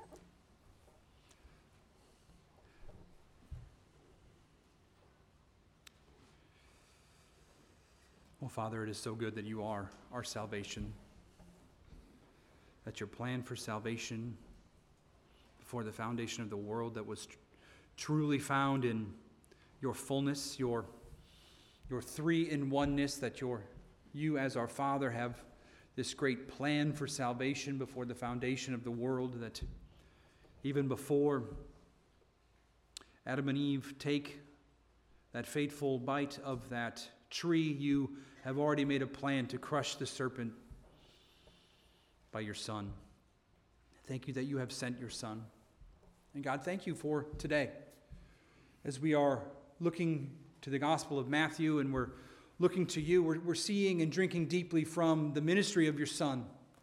Oh, Father, it is so good that you are our salvation, that your plan for salvation before the foundation of the world that was truly found in your fullness, your three-in-oneness, that you as our Father have this great plan for salvation before the foundation of the world, that even before Adam and Eve take that fateful bite of that tree, you have already made a plan to crush the serpent by your Son. Thank you that you have sent your Son. And God, thank you for today. As we are looking to the Gospel of Matthew and we're looking to you, we're seeing and drinking deeply from the ministry of your Son.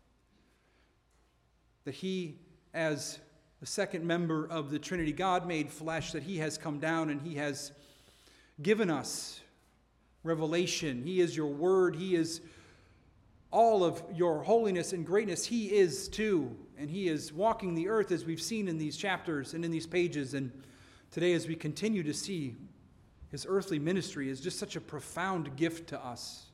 That he, as the second member of the Trinity, God made flesh, that he has come down and he has given us revelation. He is your word. He is all of your holiness and greatness. He is too. And he is walking the earth as we've seen in these chapters and in these pages. And today, as we continue to see his earthly ministry, is just such a profound gift to us.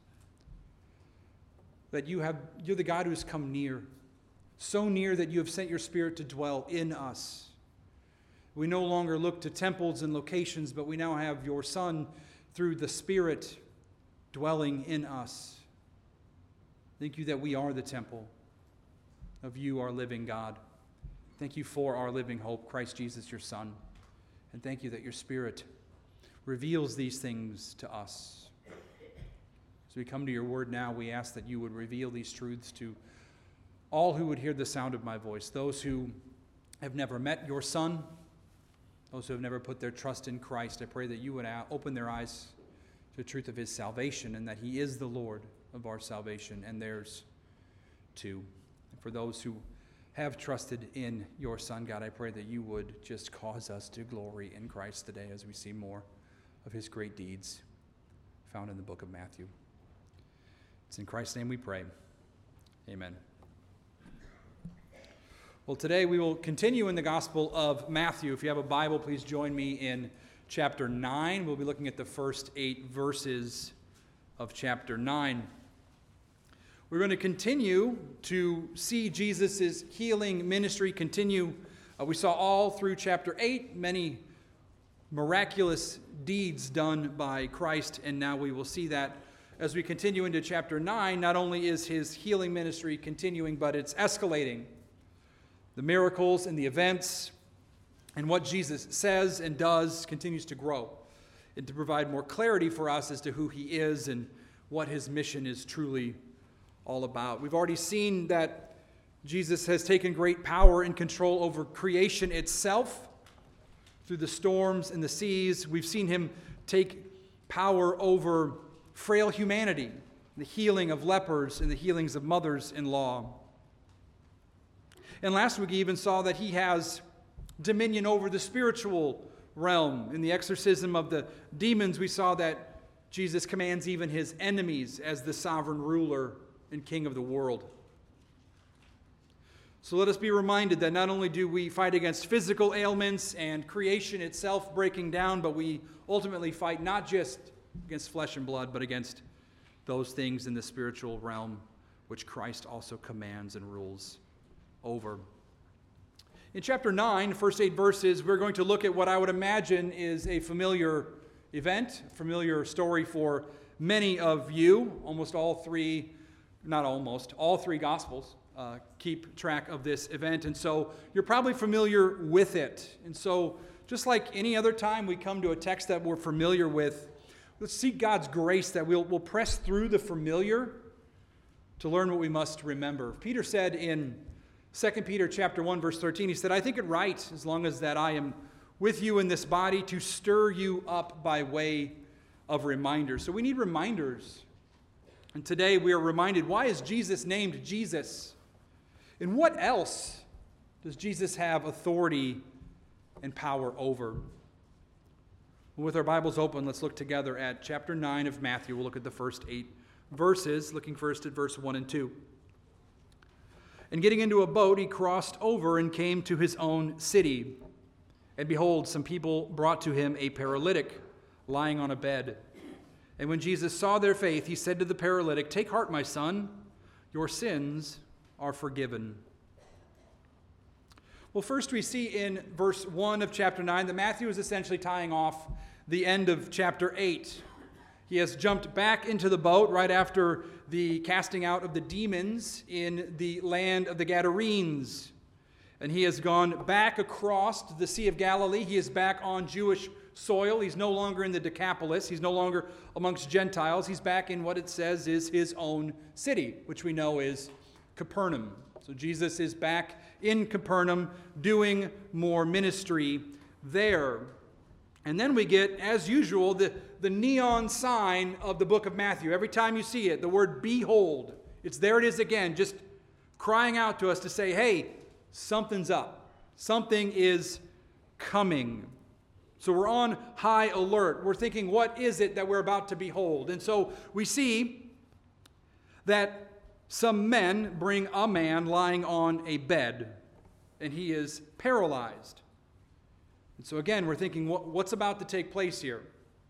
That you're the God who has come near. So near that you have sent your Spirit to dwell in us. We no longer look to temples and locations, but we now have your Son through the Spirit dwelling in us. Thank you that we are the temple of you, our living God. Thank you for our living hope, Christ Jesus, your Son. And thank you that your Spirit reveals these things to us. As we come to your word now, we ask that you would reveal these truths to all who would hear the sound of my voice, those who have never met your Son, those who have never put their trust in Christ. I pray that you would open their eyes to the truth of his salvation and that he is the Lord of our salvation and theirs too. And for those who have trusted in your Son, God, I pray that you would just cause us to glory in Christ today as we see more of his great deeds found in the book of Matthew. It's in Christ's name we pray. Amen. Well, today we will continue in the Gospel of Matthew. If you have a Bible, please join me in chapter 9. We'll be looking at the first 8 verses of chapter 9. We're going to continue to see Jesus' healing ministry continue. We saw all through chapter 8 many miraculous deeds done by Christ, and now we will see that as we continue into chapter 9, not only is his healing ministry continuing, but it's escalating. The miracles and the events and what Jesus says and does continues to grow and to provide more clarity for us as to who he is and what his mission is truly all about. We've already seen that Jesus has taken great power and control over creation itself through the storms and the seas. We've seen him take power over frail humanity, the healing of lepers and the healings of mothers-in-law. And last week, we even saw that he has dominion over the spiritual realm. In the exorcism of the demons, we saw that Jesus commands even his enemies as the sovereign ruler and king of the world. So let us be reminded that not only do we fight against physical ailments and creation itself breaking down, but we ultimately fight not just against flesh and blood, but against those things in the spiritual realm which Christ also commands and rules over. In chapter 9, the first 8 verses, we're going to look at what I would imagine is a familiar event, a familiar story for many of you. All three Gospels keep track of this event, and so you're probably familiar with it. And so, just like any other time we come to a text that we're familiar with, let's seek God's grace that we'll press through the familiar to learn what we must remember. Peter said in 2 Peter chapter 1, verse 13, he said, I think it right, as long as that I am with you in this body, to stir you up by way of reminders. So we need reminders. And today we are reminded, why is Jesus named Jesus? And what else does Jesus have authority and power over? With our Bibles open, let's look together at chapter 9 of Matthew. We'll look at the first 8 verses, looking first at verse 1 and 2. And getting into a boat, he crossed over and came to his own city. And behold, some people brought to him a paralytic lying on a bed. And when Jesus saw their faith, he said to the paralytic, "Take heart, my son, your sins are forgiven." Well, first we see in verse 1 of chapter 9 that Matthew is essentially tying off the end of chapter 8. He has jumped back into the boat right after the casting out of the demons in the land of the Gadarenes. And he has gone back across the Sea of Galilee. He is back on Jewish soil. He's no longer in the Decapolis. He's no longer amongst Gentiles. He's back in what it says is his own city, which we know is Capernaum. So Jesus is back in Capernaum doing more ministry there. And then we get, as usual, the neon sign of the book of Matthew. Every time you see it, the word behold, there it is again, just crying out to us to say, hey, something's up. Something is coming. So we're on high alert. We're thinking, what is it that we're about to behold? And so we see that some men bring a man lying on a bed, and he is paralyzed. And so again, we're thinking, what's about to take place here?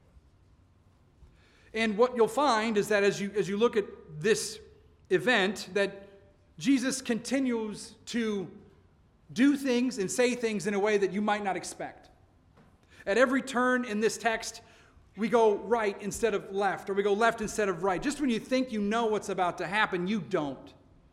And what you'll find is that as you look at this event, that Jesus continues to do things and say things in a way that you might not expect. At every turn in this text, we go right instead of left, or we go left instead of right. Just when you think you know what's about to happen, you don't.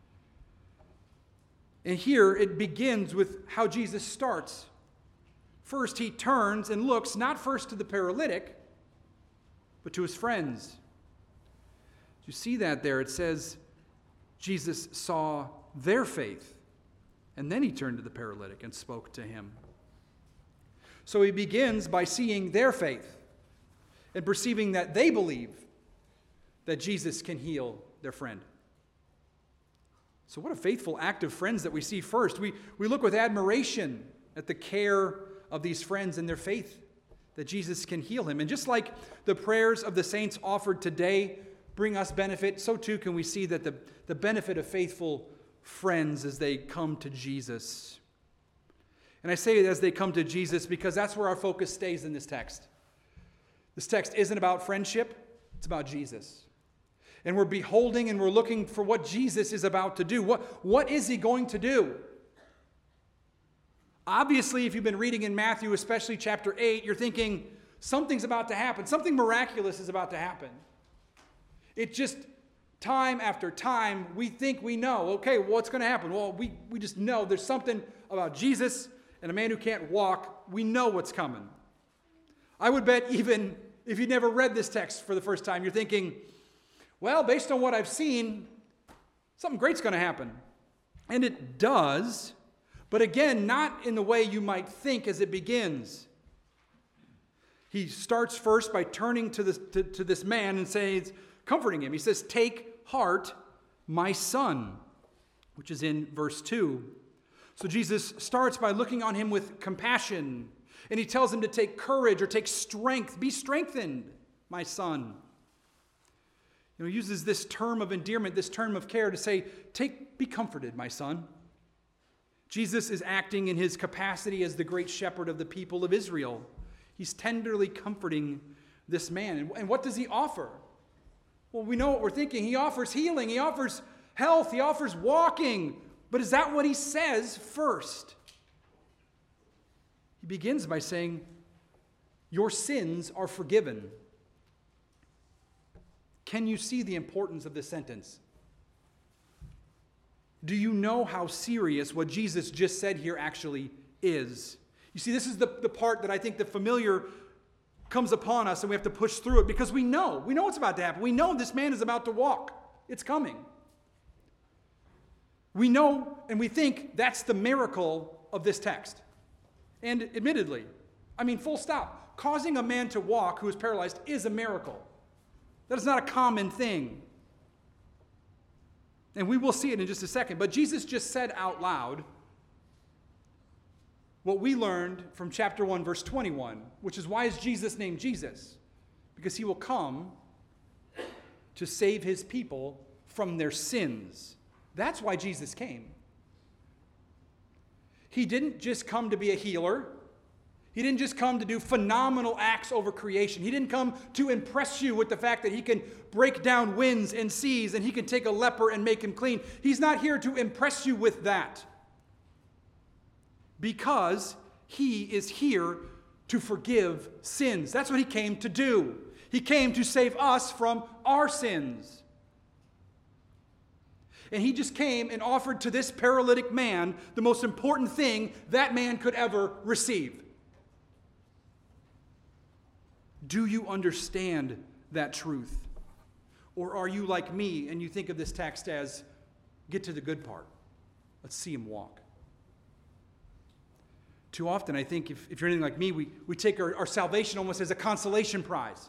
And here it begins with how Jesus starts. First, he turns and looks not first to the paralytic, but to his friends. You see that there. It says Jesus saw their faith, and then he turned to the paralytic and spoke to him. So he begins by seeing their faith and perceiving that they believe that Jesus can heal their friend. So what a faithful act of friends that we see first. We look with admiration at the care of these friends and their faith that Jesus can heal him. And just like the prayers of the saints offered today bring us benefit, so too can we see that the benefit of faithful friends as they come to Jesus. And I say it as they come to Jesus because that's where our focus stays in this text. This text isn't about friendship, it's about Jesus. And we're beholding and we're looking for what Jesus is about to do. What is he going to do? Obviously, if you've been reading in Matthew, especially chapter 8, you're thinking something's about to happen. Something miraculous is about to happen. It just, time after time, we think we know. Okay, what's going to happen? Well, we just know there's something about Jesus and a man who can't walk. We know what's coming. I would bet even if you never read this text for the first time, you're thinking, well, based on what I've seen, something great's going to happen. And it does. But again, not in the way you might think as it begins. He starts first by turning to this man and says, comforting him. He says, "Take heart, my son," which is in verse 2. So Jesus starts by looking on him with compassion. And he tells him to take courage or take strength. Be strengthened, my son. He uses this term of endearment, this term of care to say, be comforted, my son. Jesus is acting in his capacity as the great shepherd of the people of Israel. He's tenderly comforting this man. And what does he offer? Well, we know what we're thinking. He offers healing. He offers health. He offers walking. But is that what he says first? He begins by saying, your sins are forgiven. Can you see the importance of this sentence? Do you know how serious what Jesus just said here actually is? You see, this is the part that I think the familiar comes upon us and we have to push through it because we know what's about to happen. We know this man is about to walk. It's coming. We know and we think that's the miracle of this text. And admittedly, full stop. Causing a man to walk who is paralyzed is a miracle. That is not a common thing. And we will see it in just a second. But Jesus just said out loud what we learned from chapter 1, verse 21, which is, why is Jesus named Jesus? Because he will come to save his people from their sins. That's why Jesus came. he didn't just come to be a healer. He didn't just come to do phenomenal acts over creation. He didn't come to impress you with the fact that he can break down winds and seas and he can take a leper and make him clean. He's not here to impress you with that. Because he is here to forgive sins. That's what he came to do. He came to save us from our sins. And he just came and offered to this paralytic man the most important thing that man could ever receive. Do you understand that truth? Or are you like me and you think of this text as, get to the good part. Let's see him walk. Too often, I think, if you're anything like me, we take our salvation almost as a consolation prize.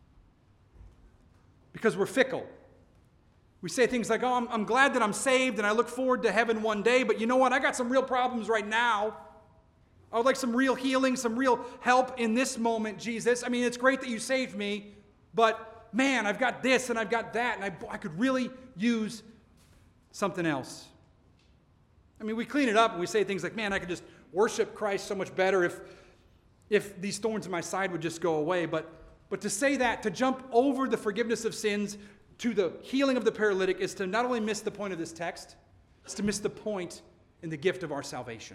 Because we're fickle. We say things like, oh, I'm glad that I'm saved and I look forward to heaven one day, but you know what? I got some real problems right now. I would like some real healing, some real help in this moment, Jesus. I mean, it's great that you saved me, but man, I've got this and I've got that, and I could really use something else. I mean, we clean it up and we say things like, man, I could just worship Christ so much better if these thorns in my side would just go away. But to say that, to jump over the forgiveness of sins to the healing of the paralytic, is to not only miss the point of this text, it's to miss the point in the gift of our salvation.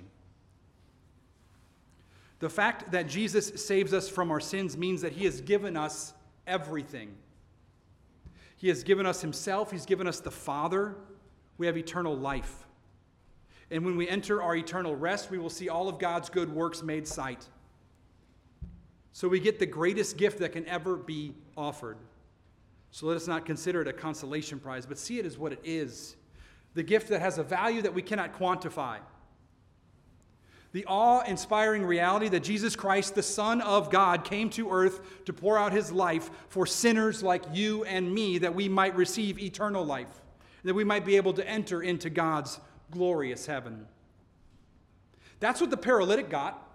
The fact that Jesus saves us from our sins means that he has given us everything. He has given us himself. He's given us the Father. We have eternal life. And when we enter our eternal rest, we will see all of God's good works made sight. So we get the greatest gift that can ever be offered. So let us not consider it a consolation prize, but see it as what it is. The gift that has a value that we cannot quantify. The awe-inspiring reality that Jesus Christ, the Son of God, came to earth to pour out his life for sinners like you and me, that we might receive eternal life, that we might be able to enter into God's glorious heaven. That's what the paralytic got.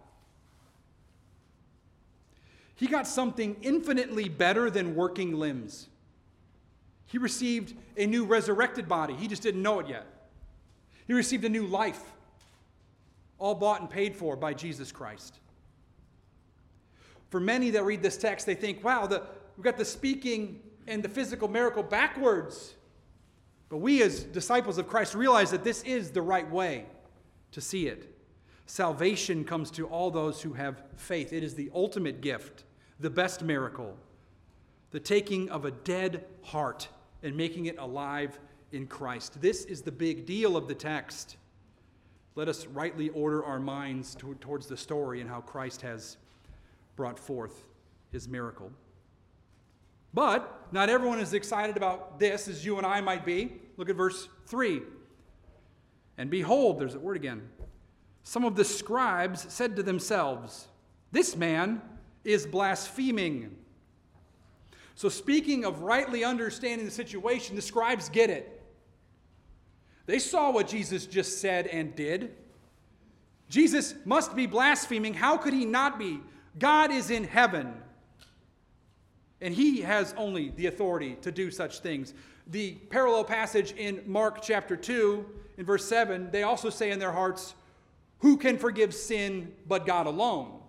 He got something infinitely better than working limbs. He received a new resurrected body. He just didn't know it yet. He received a new life, all bought and paid for by Jesus Christ. For many that read this text, they think, wow, we've got the speaking and the physical miracle backwards. But we as disciples of Christ realize that this is the right way to see it. Salvation comes to all those who have faith. It is the ultimate gift, the best miracle, the taking of a dead heart and making it alive in Christ. This is the big deal of the text. Let us rightly order our minds towards the story and how Christ has brought forth his miracle. But not everyone is excited about this as you and I might be. Look at verse 3. And behold, there's that word again. Some of the scribes said to themselves, this man is blaspheming. So speaking of rightly understanding the situation, the scribes get it. They saw what Jesus just said and did. Jesus must be blaspheming. How could he not be? God is in heaven. And he has only the authority to do such things. The parallel passage in Mark chapter 2, in verse 7, they also say in their hearts, who can forgive sin but God alone?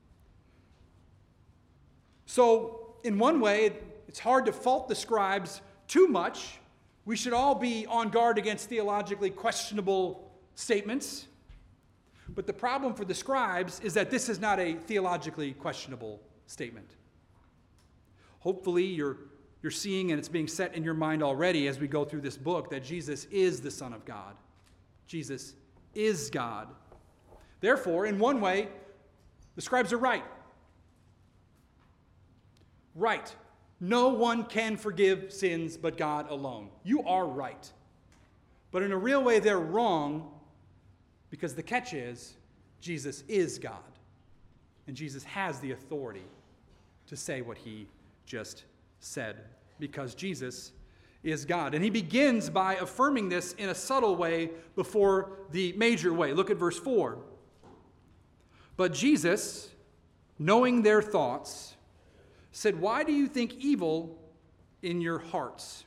So, in one way, it's hard to fault the scribes too much. We should all be on guard against theologically questionable statements. But the problem for the scribes is that this is not a theologically questionable statement. Hopefully you're seeing, and it's being set in your mind already as we go through this book, that Jesus is the Son of God. Jesus is God. Therefore, in one way, the scribes are right. Right. No one can forgive sins but God alone. You are right. But in a real way, they're wrong, because the catch is, Jesus is God. And Jesus has the authority to say what he just said, because Jesus is God. And he begins by affirming this in a subtle way before the major way. Look at verse 4. But Jesus, knowing their thoughts, said, why do you think evil in your hearts?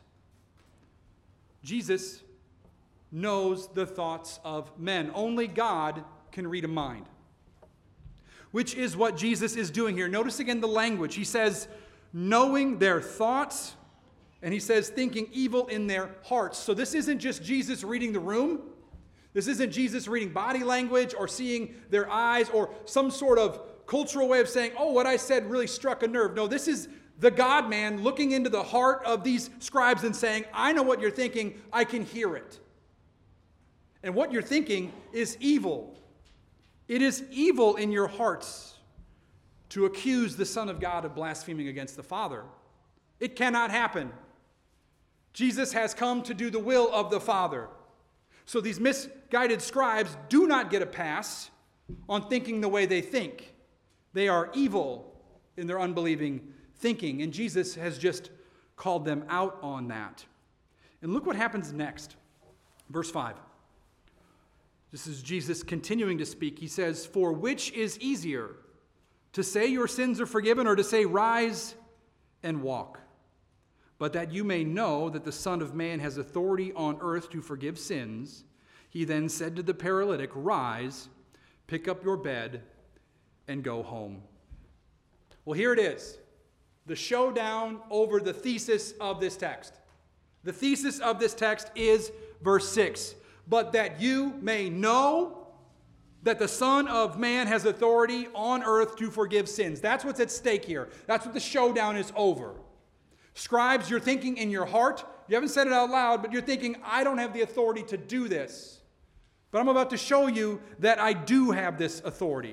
Jesus knows the thoughts of men. Only God can read a mind. Which is what Jesus is doing here. Notice again the language. He says, knowing their thoughts, and he says, thinking evil in their hearts. So this isn't just Jesus reading the room. This isn't Jesus reading body language or seeing their eyes or some sort of cultural way of saying, oh, what I said really struck a nerve. No, this is the God-man looking into the heart of these scribes and saying, I know what you're thinking. I can hear it. And what you're thinking is evil. It is evil in your hearts to accuse the Son of God of blaspheming against the Father. It cannot happen. Jesus has come to do the will of the Father. So these misguided scribes do not get a pass on thinking the way they think. They are evil in their unbelieving thinking, and Jesus has just called them out on that. And look what happens next. Verse 5. This is Jesus continuing to speak. He says, for which is easier, to say your sins are forgiven or to say rise and walk? But that you may know that the Son of Man has authority on earth to forgive sins, he then said to the paralytic, rise, pick up your bed, and go home. Well, here it is. The showdown over the thesis of this text. The thesis of this text is verse 6. But that you may know that the Son of Man has authority on earth to forgive sins. That's what's at stake here. That's what the showdown is over. Scribes, you're thinking in your heart. You haven't said it out loud, but you're thinking, I don't have the authority to do this. But I'm about to show you that I do have this authority.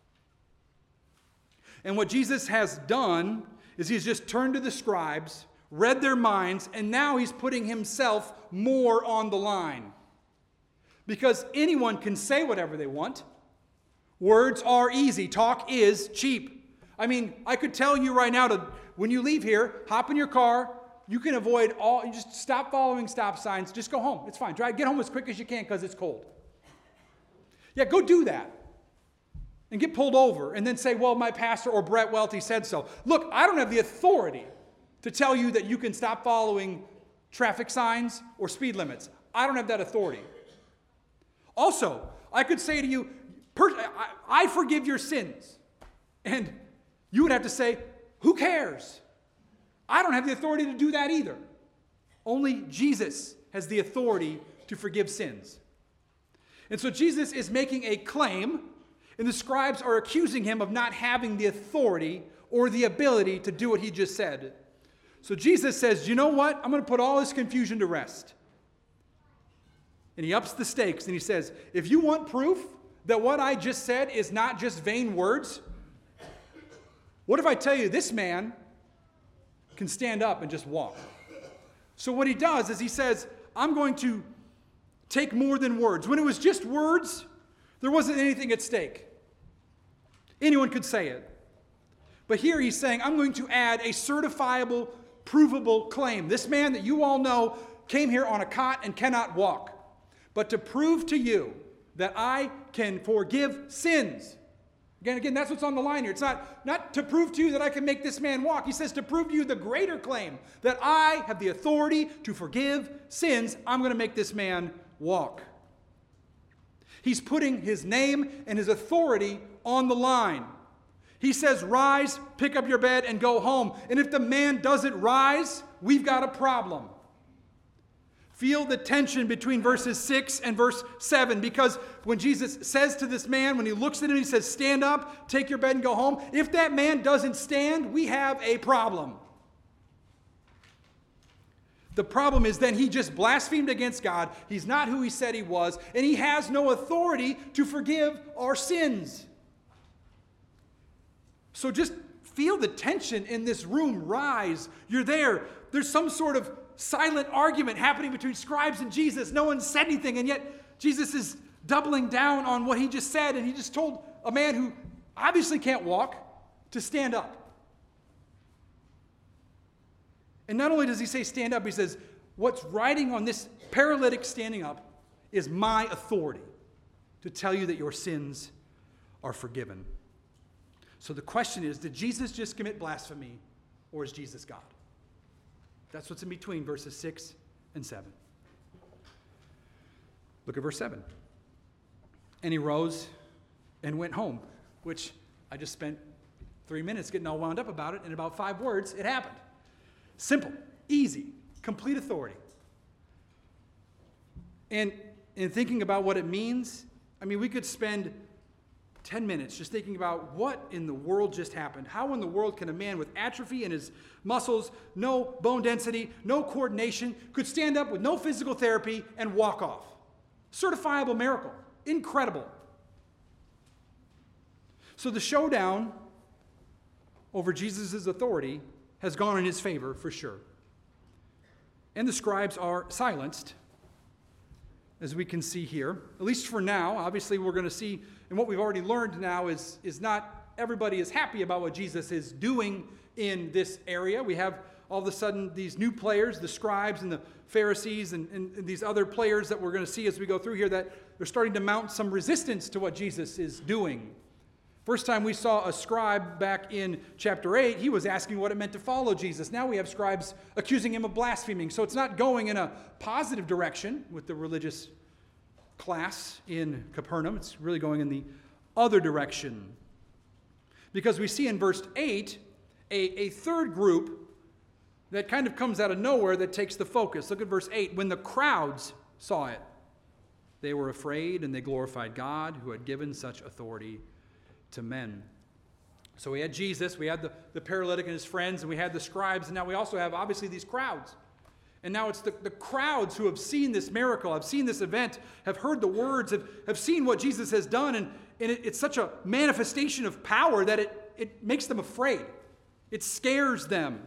And what Jesus has done is he's just turned to the scribes, read their minds, and now he's putting himself more on the line. Because anyone can say whatever they want. Words are easy. Talk is cheap. I mean, I could tell you right now to, when you leave here, hop in your car. You can avoid all, you just stop following stop signs. Just go home. It's fine. Get home as quick as you can because it's cold. Yeah, go do that. And get pulled over and then say, well, my pastor or Brett Welty said so. Look, I don't have the authority to tell you that you can stop following traffic signs or speed limits. I don't have that authority. Also, I could say to you, I forgive your sins. And you would have to say, who cares? I don't have the authority to do that either. Only Jesus has the authority to forgive sins. And so Jesus is making a claim, and the scribes are accusing him of not having the authority or the ability to do what he just said. So Jesus says, you know what? I'm going to put all this confusion to rest. And he ups the stakes and he says, if you want proof that what I just said is not just vain words, what if I tell you this man can stand up and just walk? So what he does is he says, I'm going to take more than words. When it was just words, there wasn't anything at stake. Anyone could say it. But here he's saying, I'm going to add a certifiable, provable claim. This man that you all know came here on a cot and cannot walk. But to prove to you that I can forgive sins. Again, that's what's on the line here. It's not to prove to you that I can make this man walk. He says to prove to you the greater claim that I have the authority to forgive sins. I'm going to make this man walk. He's putting his name and his authority on the line. He says, rise, pick up your bed, and go home. And if the man doesn't rise, we've got a problem. Feel the tension between verses 6 and verse 7, because when Jesus says to this man, when he looks at him, he says, stand up, take your bed, and go home. If that man doesn't stand, we have a problem. The problem is then he just blasphemed against God. He's not who he said he was, and he has no authority to forgive our sins. So just feel the tension in this room rise. You're there. There's some sort of silent argument happening between scribes and Jesus. No one said anything, and yet Jesus is doubling down on what he just said, and he just told a man who obviously can't walk to stand up. And not only does he say stand up, he says, what's riding on this paralytic standing up is my authority to tell you that your sins are forgiven. So the question is, did Jesus just commit blasphemy, or is Jesus God? That's what's in between verses 6 and 7. Look at verse 7. And he rose and went home, which I just spent 3 minutes getting all wound up about it. In about 5 words, it happened. Simple, easy, complete authority. And in thinking about what it means, I mean, we could spend 10 minutes just thinking about what in the world just happened. How in the world can a man with atrophy in his muscles, no bone density, no coordination, could stand up with no physical therapy and walk off? Certifiable miracle. Incredible. So the showdown over Jesus' authority has gone in his favor for sure. And the scribes are silenced, as we can see here, at least for now. Obviously, we're going to see, and what we've already learned now is not everybody is happy about what Jesus is doing in this area. We have all of a sudden these new players, the scribes and the Pharisees and these other players that we're going to see as we go through here, that they're starting to mount some resistance to what Jesus is doing. First time we saw a scribe back in chapter 8, he was asking what it meant to follow Jesus. Now we have scribes accusing him of blaspheming. So it's not going in a positive direction with the religious class in Capernaum. It's really going in the other direction. Because we see in verse 8 a third group that kind of comes out of nowhere that takes the focus. Look at verse 8. When the crowds saw it, they were afraid and they glorified God who had given such authority to men. So we had Jesus, we had the paralytic and his friends, and we had the scribes, and now we also have obviously these crowds. And now it's the crowds who have seen this miracle, have seen this event, have heard the words, have seen what Jesus has done, and it's such a manifestation of power that it makes them afraid. It scares them.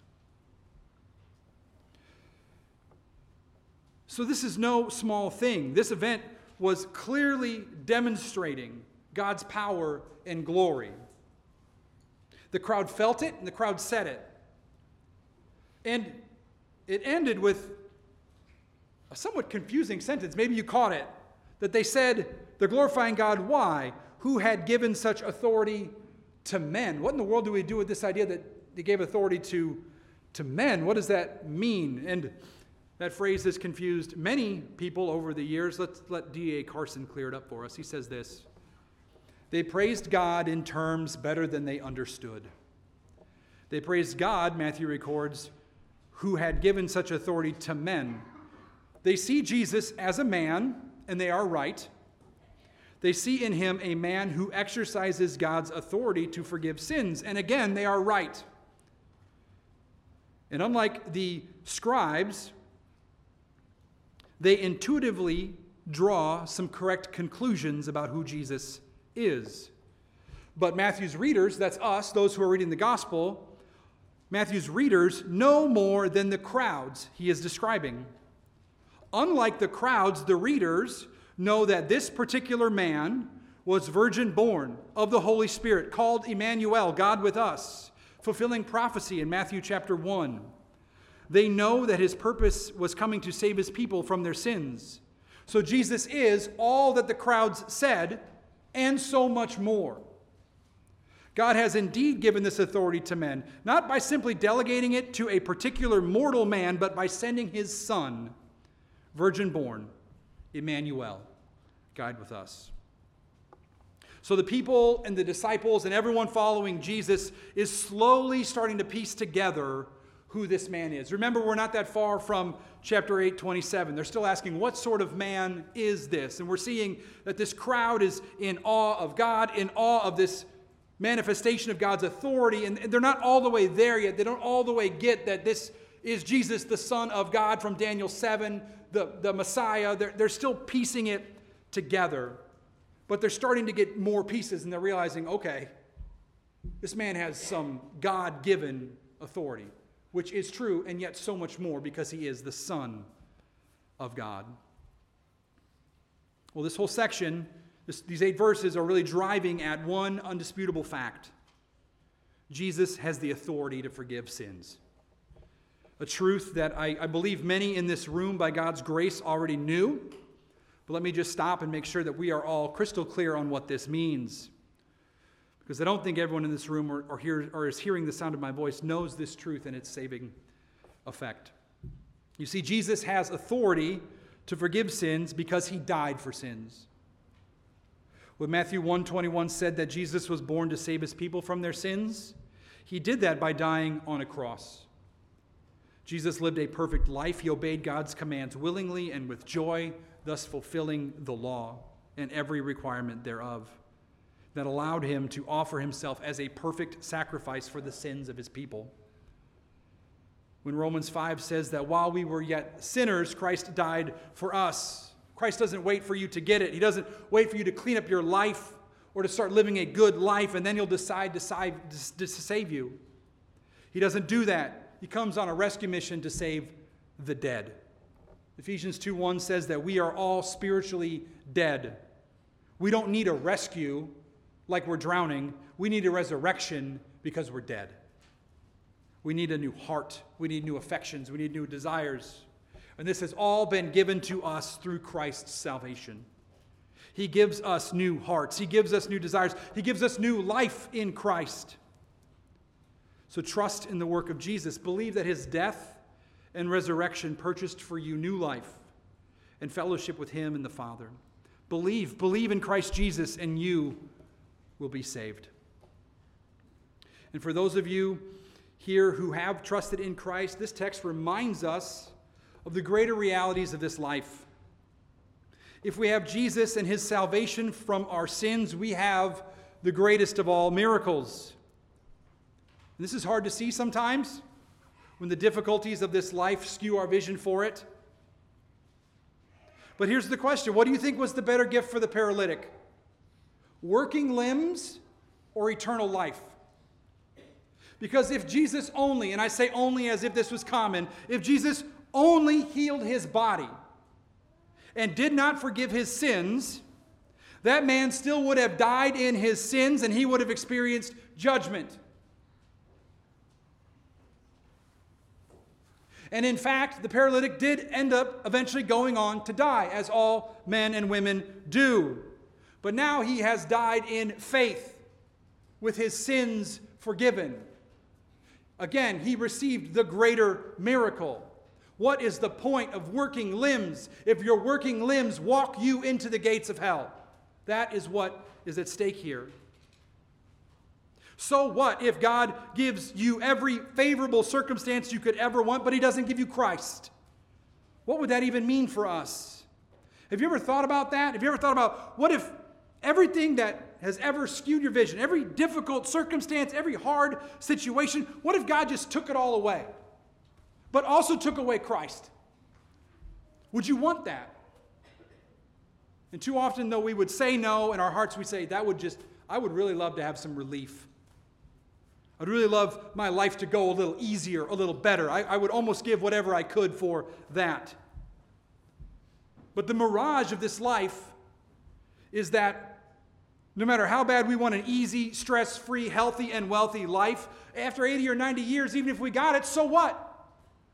So this is no small thing. This event was clearly demonstrating God's power and glory. The crowd felt it, and the crowd said it. And it ended with a somewhat confusing sentence. Maybe you caught it. That they said, they're glorifying God. Why? Who had given such authority to men? What in the world do we do with this idea that they gave authority to men? What does that mean? And that phrase has confused many people over the years. Let's let D.A. Carson clear it up for us. He says this: they praised God in terms better than they understood. They praised God, Matthew records, who had given such authority to men. They see Jesus as a man, and they are right. They see in him a man who exercises God's authority to forgive sins, and again, they are right. And unlike the scribes, they intuitively draw some correct conclusions about who Jesus is. But Matthew's readers, that's us, those who are reading the gospel, Matthew's readers know more than the crowds he is describing. Unlike the crowds, the readers know that this particular man was virgin born of the Holy Spirit, called Emmanuel, God with us, fulfilling prophecy in Matthew chapter 1. They know that his purpose was coming to save his people from their sins. So Jesus is all that the crowds said, and so much more. God has indeed given this authority to men, not by simply delegating it to a particular mortal man, but by sending his Son, virgin born, Emmanuel, God with us. So the people and the disciples and everyone following Jesus is slowly starting to piece together who this man is. Remember, we're not that far from chapter 8:27. They're still asking, what sort of man is this? And we're seeing that this crowd is in awe of God, in awe of this manifestation of God's authority, and they're not all the way there yet. They don't all the way get that this is Jesus, the Son of God from Daniel 7, the Messiah. They're still piecing it together. But they're starting to get more pieces, and they're realizing, okay, this man has some God-given authority, which is true, and yet so much more because he is the Son of God. Well, this whole section, these 8 verses are really driving at one undisputable fact. Jesus has the authority to forgive sins. A truth that I believe many in this room, by God's grace, already knew. But let me just stop and make sure that we are all crystal clear on what this means. Because I don't think everyone in this room or is hearing the sound of my voice knows this truth and its saving effect. You see, Jesus has authority to forgive sins because he died for sins. When Matthew 1:21 said that Jesus was born to save his people from their sins, he did that by dying on a cross. Jesus lived a perfect life. He obeyed God's commands willingly and with joy, thus fulfilling the law and every requirement thereof that allowed him to offer himself as a perfect sacrifice for the sins of his people. When Romans 5 says that while we were yet sinners, Christ died for us. Christ doesn't wait for you to get it. He doesn't wait for you to clean up your life or to start living a good life, and then he'll decide to save you. He doesn't do that. He comes on a rescue mission to save the dead. Ephesians 2:1 says that we are all spiritually dead. We don't need a rescue like we're drowning. We need a resurrection because we're dead. We need a new heart. We need new affections. We need new desires. And this has all been given to us through Christ's salvation. He gives us new hearts. He gives us new desires. He gives us new life in Christ. So trust in the work of Jesus. Believe that his death and resurrection purchased for you new life and fellowship with him and the Father. Believe in Christ Jesus, and you will be saved. And for those of you here who have trusted in Christ, this text reminds us of the greater realities of this life. If we have Jesus and his salvation from our sins, we have the greatest of all miracles. And this is hard to see sometimes when the difficulties of this life skew our vision for it. But here's the question. What do you think was the better gift for the paralytic? Working limbs or eternal life? Because if Jesus only, and I say only as if this was common, if Jesus only healed his body and did not forgive his sins, that man still would have died in his sins and he would have experienced judgment. And in fact, the paralytic did end up eventually going on to die, as all men and women do. But now he has died in faith, with his sins forgiven. Again, he received the greater miracle. What is the point of working limbs if your working limbs walk you into the gates of hell? That is what is at stake here. So what if God gives you every favorable circumstance you could ever want, but he doesn't give you Christ? What would that even mean for us? Have you ever thought about that? Have you ever thought about what if everything that has ever skewed your vision, every difficult circumstance, every hard situation, what if God just took it all away, but also took away Christ? Would you want that? And too often, though, we would say no, in our hearts we say, I would really love to have some relief. I'd really love my life to go a little easier, a little better. I would almost give whatever I could for that. But the mirage of this life is that no matter how bad we want an easy, stress-free, healthy, and wealthy life, after 80 or 90 years, even if we got it, so what?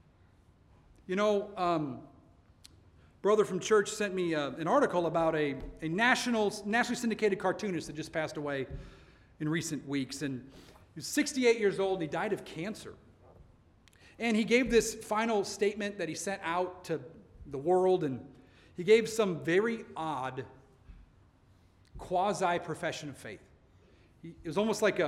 You know, brother from church sent me an article about a nationally syndicated cartoonist that just passed away in recent weeks. And he was 68 years old, and he died of cancer. And he gave this final statement that he sent out to the world, and he gave some very odd quasi-profession of faith. It was almost like he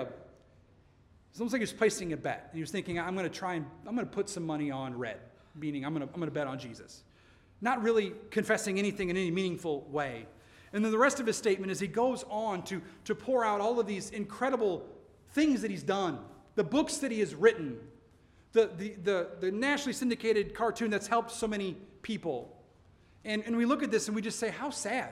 was placing a bet. And he was thinking, I'm going to put some money on red, meaning I'm going to bet on Jesus. Not really confessing anything in any meaningful way. And then the rest of his statement is he goes on to pour out all of these incredible things that he's done, the books that he has written, the nationally syndicated cartoon that's helped so many people. And we look at this and we just say, how sad.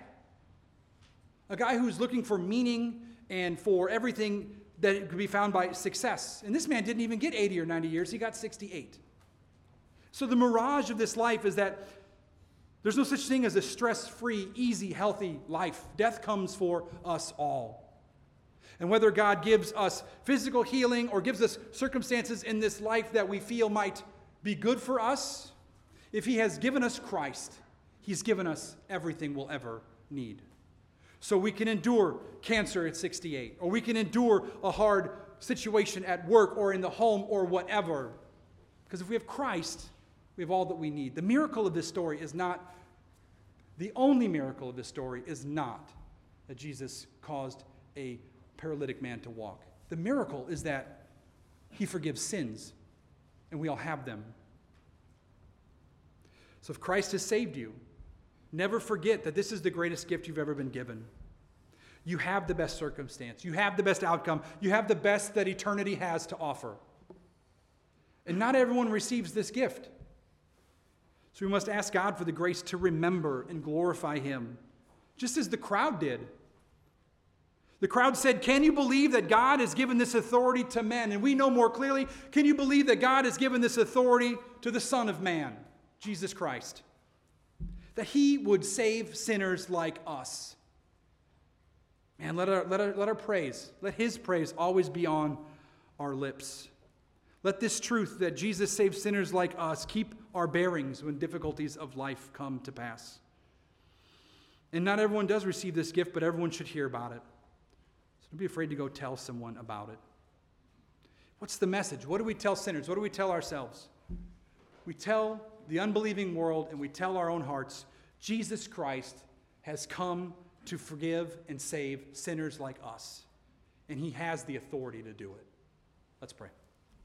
A guy who's looking for meaning and for everything that could be found by success. And this man didn't even get 80 or 90 years. He got 68. So the mirage of this life is that there's no such thing as a stress-free, easy, healthy life. Death comes for us all. And whether God gives us physical healing or gives us circumstances in this life that we feel might be good for us, if he has given us Christ, he's given us everything we'll ever need. So we can endure cancer at 68, or we can endure a hard situation at work or in the home or whatever. Because if we have Christ, we have all that we need. The miracle of this story is not, the only miracle of this story is not that Jesus caused a paralytic man to walk. The miracle is that he forgives sins, and we all have them. So if Christ has saved you, never forget that this is the greatest gift you've ever been given. You have the best circumstance. You have the best outcome. You have the best that eternity has to offer. And not everyone receives this gift. So we must ask God for the grace to remember and glorify him, just as the crowd did. The crowd said, "Can you believe that God has given this authority to men?" And we know more clearly, can you believe that God has given this authority to the Son of Man, Jesus Christ? That he would save sinners like us. And let our praise, let his praise always be on our lips. Let this truth that Jesus saves sinners like us keep our bearings when difficulties of life come to pass. And not everyone does receive this gift, but everyone should hear about it. So don't be afraid to go tell someone about it. What's the message? What do we tell sinners? What do we tell ourselves? We tell the unbelieving world and we tell our own hearts, Jesus Christ has come to forgive and save sinners like us. And he has the authority to do it. Let's pray.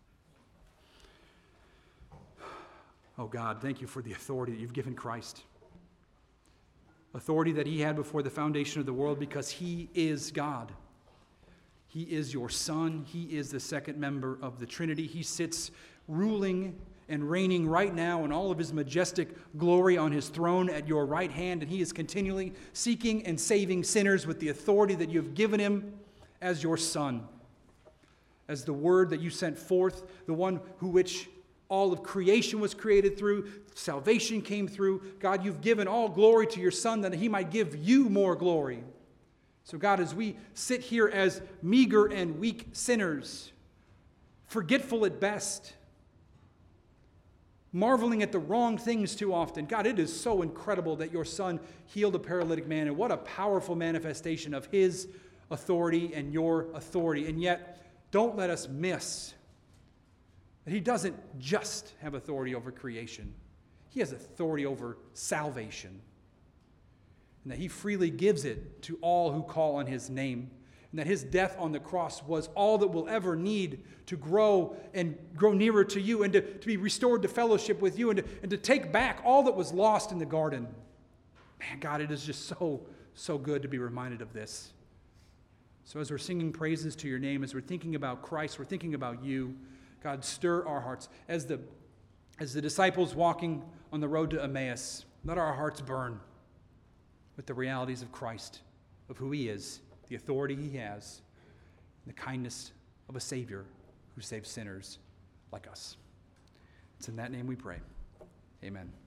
Oh God, thank you for the authority that you've given Christ. Authority that he had before the foundation of the world because he is God. He is your Son. He is the second member of the Trinity. He sits ruling and reigning right now in all of his majestic glory on his throne at your right hand, and he is continually seeking and saving sinners with the authority that you have given him as your Son, as the Word that you sent forth, the one who which all of creation was created through, salvation came through. God, you've given all glory to your Son that he might give you more glory. So God, as we sit here as meager and weak sinners, forgetful at best, marveling at the wrong things too often. God, it is so incredible that your Son healed a paralytic man, and what a powerful manifestation of his authority and your authority. And yet, don't let us miss that he doesn't just have authority over creation. He has authority over salvation. And that he freely gives it to all who call on his name. And that his death on the cross was all that we'll ever need to grow and grow nearer to you and to be restored to fellowship with you and to take back all that was lost in the garden. Man, God, it is just so good to be reminded of this. So as we're singing praises to your name, as we're thinking about Christ, we're thinking about you, God, stir our hearts. As the disciples walking on the road to Emmaus, let our hearts burn with the realities of Christ, of who he is, the authority he has, and the kindness of a Savior who saves sinners like us. It's in that name we pray. Amen.